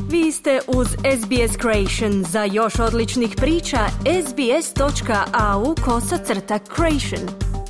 Vi ste uz SBS Creation. Za još odličnih priča, sbs.au/creation.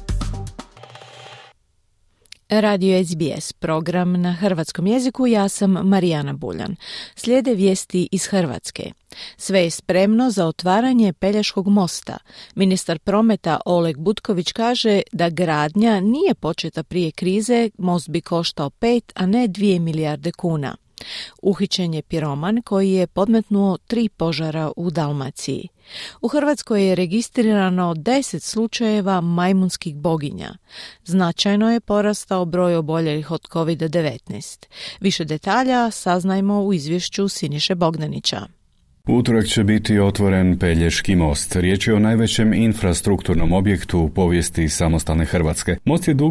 Radio SBS, program na hrvatskom jeziku, ja sam Marijana Buljan. Slijede vijesti iz Hrvatske. Sve je spremno za otvaranje Pelješkog mosta. Ministar prometa Oleg Butković kaže da gradnja nije početa prije krize, most bi koštao 5, a ne 2 milijarde kuna. Uhićen je piroman koji je podmetnuo 3 požara u Dalmaciji. U Hrvatskoj je registrirano 10 slučajeva majmunskih boginja. Značajno je porastao broj oboljelih od COVID-19. Više detalja saznajmo u izvješću Siniše Bogdanića. U utorak će biti otvoren Pelješki most. Riječ je o najvećem infrastrukturnom objektu u povijesti samostalne Hrvatske. Most je dug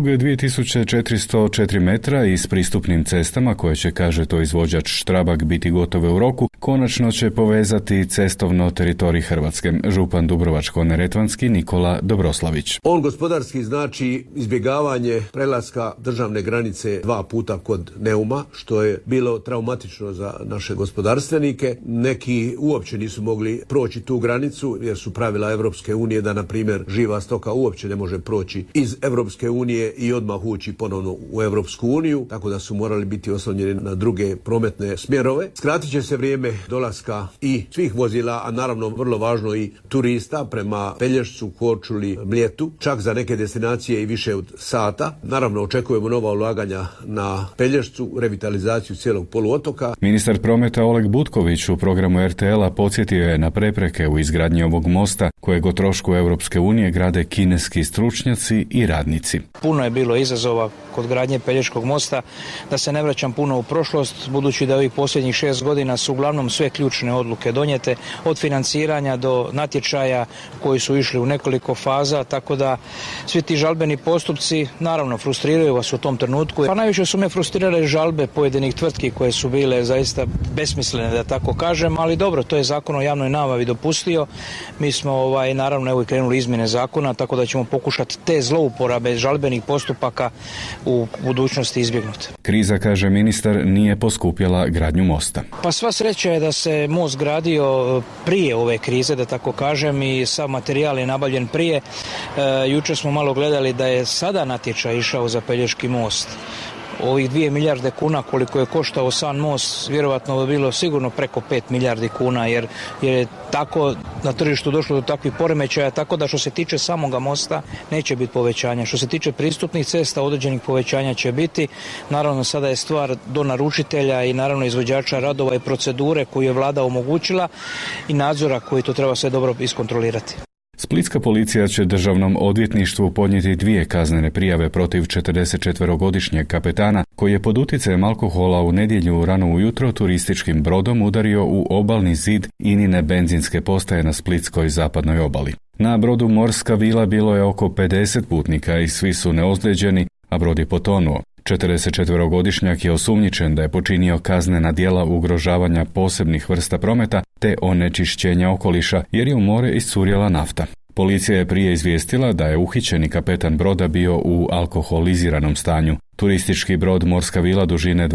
2404 metra i s pristupnim cestama, koje će, kaže to izvođač Štrabak, biti gotove u roku, konačno će povezati cestovno teritorij Hrvatske. Župan Dubrovačko-neretvanski Nikola Dobroslavić. On gospodarski znači izbjegavanje prelaska državne granice 2 puta kod Neuma, što je bilo traumatično za naše gospodarstvenike. Neki uopće nisu mogli proći tu granicu jer su pravila Europske unije da, na primjer, živa stoka uopće ne može proći iz Europske unije i odmah ući ponovno u Europsku uniju, tako da su morali biti oslonjeni na druge prometne smjerove. Skratit će se vrijeme dolaska i svih vozila, a naravno vrlo važno i turista prema Pelješcu, Korčuli, Mljetu, čak za neke destinacije i više od sata. Naravno, očekujemo nova ulaganja na Pelješcu, revitalizaciju cijelog poluotoka. Ministar prometa Oleg Butković u programu RTL podsjetio je na prepreke u izgradnji ovog mosta, kojeg o trošku Europske unije grade kineski stručnjaci i radnici. Puno je bilo izazova kod gradnje Pelješkog mosta, da se ne vraćam puno u prošlost, budući da ovih posljednjih 6 godina su uglavnom sve ključne odluke donijete, od financiranja do natječaja koji su išli u nekoliko faza, tako da svi ti žalbeni postupci naravno frustriraju vas u tom trenutku. Pa najviše su me frustrirale žalbe pojedinih tvrtki koje su bile zaista besmislene, da tako kažem, ali dobro, to je Zakon o javnoj nabavi dopustio. Mi smo naravno evo i krenuli izmjene zakona, tako da ćemo pokušati te zlouporabe žalbenih postupaka u budućnosti izbjegnuti. Kriza, kaže ministar, nije poskupjela gradnju mosta. Pa sva sreća je da se most gradio prije ove krize, da tako kažem, i sav materijal je nabavljen prije. Jučer smo malo gledali da je sada natječaj išao za Pelješki most. Ovih 2 milijarde kuna koliko je koštao sam most, vjerovatno bi bilo sigurno preko 5 milijardi kuna, jer je tako na tržištu došlo do takvih poremećaja, tako da što se tiče samoga mosta neće biti povećanja. Što se tiče pristupnih cesta, određenih povećanja će biti. Naravno, sada je stvar do naručitelja i naravno izvođača radova i procedure koju je vlada omogućila i nadzora koji to treba sve dobro iskontrolirati. Splitska policija će državnom odvjetništvu podnijeti 2 kaznene prijave protiv 44-godišnjeg kapetana koji je pod utjecajem alkohola u nedjelju rano ujutro turističkim brodom udario u obalni zid Inine benzinske postaje na splitskoj zapadnoj obali. Na brodu Morska vila bilo je oko 50 putnika i svi su neozlijeđeni, a brod je potonuo. 44-godišnjak je osumnjičen da je počinio kaznena djela ugrožavanja posebnih vrsta prometa te onečišćenja okoliša jer je u more iscurjela nafta. Policija je prije izvijestila da je uhićeni kapetan broda bio u alkoholiziranom stanju. Turistički brod Morska vila dužine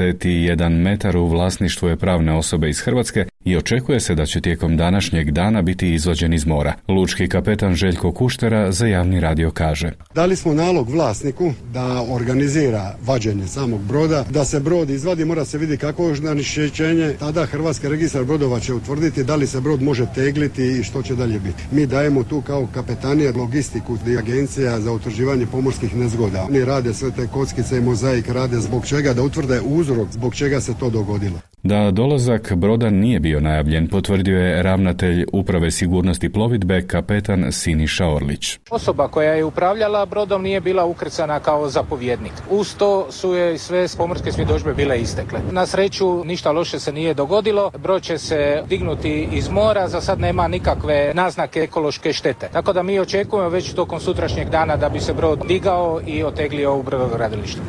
21 metar u vlasništvu je pravne osobe iz Hrvatske i očekuje se da će tijekom današnjeg dana biti izvađen iz mora. Lučki kapetan Željko Kuštera za Javni radio kaže: Dali smo nalog vlasniku da organizira vađenje samog broda, da se brod izvadi, mora se vidjeti kako je onečišćenje, tada Hrvatski registar brodova će utvrditi da li se brod može tegliti i što će dalje biti. Mi dajemo tu kao kapetanija logistiku i agencija za utvrđivanje pomorskih nezgoda. Oni rade sve te kockice i mozaik, rade zbog čega, da utvrde uzrok zbog čega se to dogodilo. Da dolazak broda nije bio najavljen, potvrdio je ravnatelj Uprave sigurnosti plovidbe kapetan Siniša Orlić. Osoba koja je upravljala brodom nije bila ukrcana kao zapovjednik. Uz to su je sve pomorske svjedodžbe bile istekle. Na sreću ništa loše se nije dogodilo. Brod će se dignuti iz mora, za sad nema nikakve naznake ekološke štete. Tako da mi očekujemo već tokom sutrašnjeg dana da bi se brod digao i oteglio u brodogradilištu.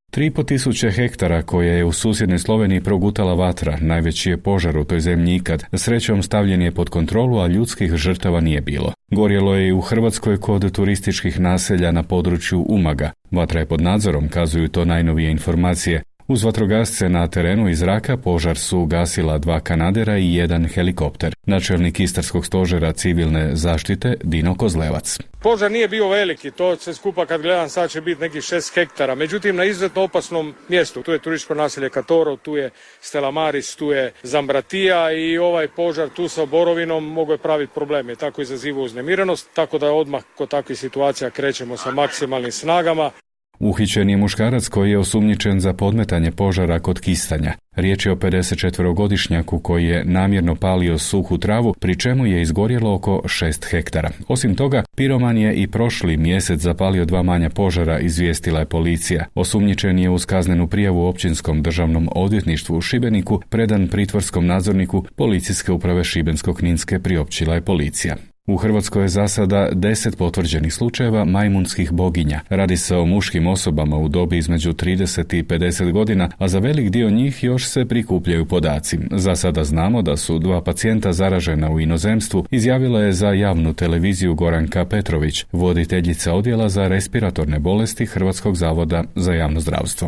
3.500 hektara koje je u susjednoj Sloveniji progutala vatra, najveći je požar u toj zemlji ikad. Srećom stavljen je pod kontrolu, a ljudskih žrtava nije bilo. Gorjelo je i u Hrvatskoj kod turističkih naselja na području Umaga. Vatra je pod nadzorom, kazuju to najnovije informacije. Uz vatrogasce na terenu iz zraka požar su gasila 2 kanadera i 1 helikopter. Načelnik Istarskog stožera civilne zaštite Dino Kozlevac. Požar nije bio veliki, to sve skupa kad gledam sad će biti nekih 6 hektara, međutim na izuzetno opasnom mjestu. Tu je turističko naselje Katoro, tu je Stella Maris, tu je Zambratija i ovaj požar tu sa borovinom mogu je praviti probleme, tako izaziva uznemirenost, tako da odmah kod takvih situacija krećemo sa maksimalnim snagama. Uhićen je muškarac koji je osumnjičen za podmetanje požara kod Kistanja. Riječ je o 54-godišnjaku koji je namjerno palio suhu travu, pri čemu je izgorjelo oko 6 hektara. Osim toga, piroman je i prošli mjesec zapalio 2 manja požara, izvijestila je policija. Osumnjičen je uz kaznenu prijavu Općinskom državnom odvjetništvu u Šibeniku predan pritvorskom nadzorniku Policijske uprave Šibensko-kninske, priopćila je policija. U Hrvatskoj je za sada 10 potvrđenih slučajeva majmunskih boginja. Radi se o muškim osobama u dobi između 30 i 50 godina, a za velik dio njih još se prikupljaju podaci. Za sada znamo da su 2 pacijenta zaražena u inozemstvu, izjavila je za javnu televiziju Goranka Petrović, voditeljica odjela za respiratorne bolesti Hrvatskog zavoda za javno zdravstvo.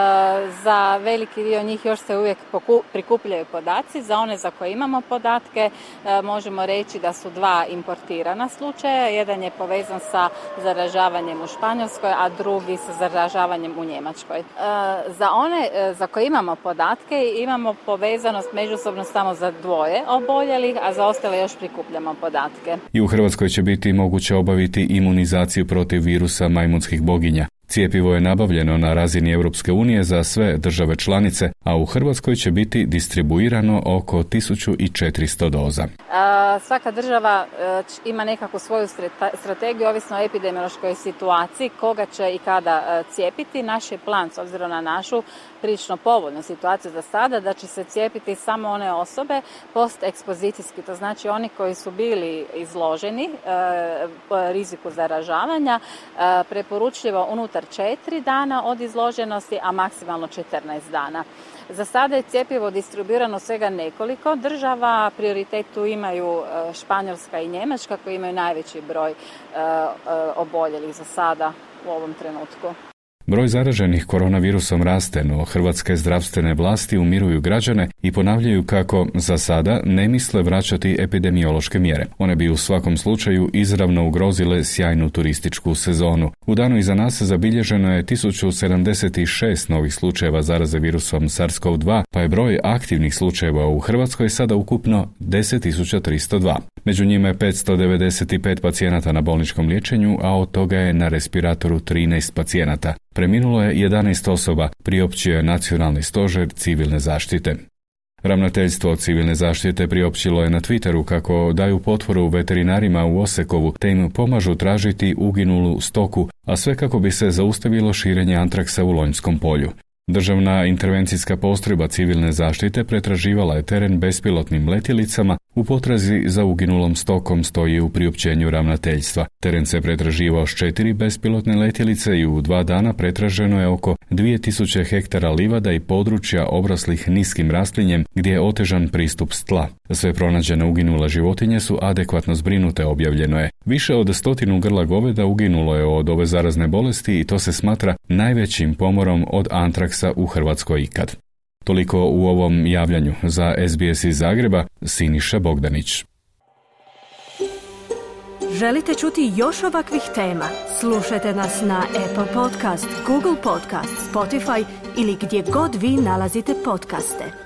Za veliki dio njih još se uvijek prikupljaju podaci. Za one za koje imamo podatke možemo reći da su 2 importirana slučaja. Jedan je povezan sa zaražavanjem u Španjolskoj, a drugi sa zaražavanjem u Njemačkoj. Za one za koje imamo podatke imamo povezanost međusobno samo za 2 oboljelih, a za ostale još prikupljamo podatke. I u Hrvatskoj će biti moguće obaviti imunizaciju protiv virusa majmunskih boginja. Cjepivo je nabavljeno na razini Europske unije za sve države članice, a u Hrvatskoj će biti distribuirano oko 1400 doza. Svaka država ima nekakvu svoju strategiju, ovisno o epidemiološkoj situaciji, koga će i kada cijepiti. Naš je plan, s obzirom na našu prilično povoljnu situaciju za sada, da će se cijepiti samo one osobe postekspozicijski, to znači oni koji su bili izloženi riziku zaražavanja, preporučljivo unutar 4 dana od izloženosti, a maksimalno 14 dana. Za sada je cjepivo distribuirano svega nekoliko država, prioritet tu imaju Španjolska i Njemačka koji imaju najveći broj oboljelih za sada u ovom trenutku. Broj zaraženih koronavirusom raste, no hrvatske zdravstvene vlasti umiruju građane i ponavljaju kako za sada ne misle vraćati epidemiološke mjere. One bi u svakom slučaju izravno ugrozile sjajnu turističku sezonu. U danu iza nas zabilježeno je 1076 novih slučajeva zaraze virusom SARS-CoV-2, pa je broj aktivnih slučajeva u Hrvatskoj sada ukupno 10.302. Među njima je 595 pacijenata na bolničkom liječenju, a od toga je na respiratoru 13 pacijenata. Preminulo je 11 osoba, priopćio je Nacionalni stožer civilne zaštite. Ravnateljstvo civilne zaštite priopćilo je na Twitteru kako daju potporu veterinarima u Osekovu te im pomažu tražiti uginulu stoku, a sve kako bi se zaustavilo širenje antraksa u Lonjskom polju. Državna intervencijska postrojba civilne zaštite pretraživala je teren bespilotnim letjelicama u potrazi za uginulom stokom, stoji u priopćenju ravnateljstva. Teren se pretraživao s 4 bespilotne letjelice i u 2 dana pretraženo je oko 2000 hektara livada i područja obraslih niskim rastlinjem gdje je otežan pristup s tla. Sve pronađene uginule životinje su adekvatno zbrinute, objavljeno je. Više od 100 grla goveda uginulo je od ove zarazne bolesti i to se smatra najvećim pomorom od antraksa u Hrvatskoj ikad. Toliko u ovom javljanju. Za SBS iz Zagreba, Siniša Bogdanić. Želite čuti još ovakvih tema? Slušajte nas na Apple Podcast, Google Podcast, Spotify ili gdje god vi nalazite podcaste.